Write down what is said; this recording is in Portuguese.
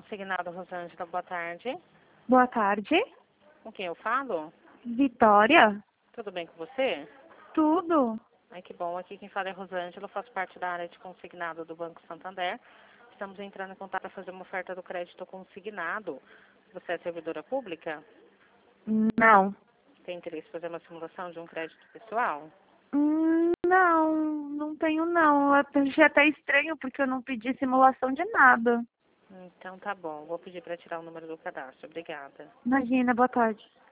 consignado, Rosângela. Boa tarde. Boa tarde. Com quem eu falo? Vitória? Tudo bem com você? Tudo. Ai, que bom. Aqui quem fala é Rosângela. Eu faço parte da área de consignado do Banco Santander. Estamos entrando em contato para fazer uma oferta do crédito consignado. Você é servidora pública? Não. Tem interesse em fazer uma simulação de um crédito pessoal? Não tenho não. Eu achei até estranho porque eu não pedi simulação de nada. Então tá bom. Vou pedir para tirar o número do cadastro. Obrigada. Imagina, boa tarde.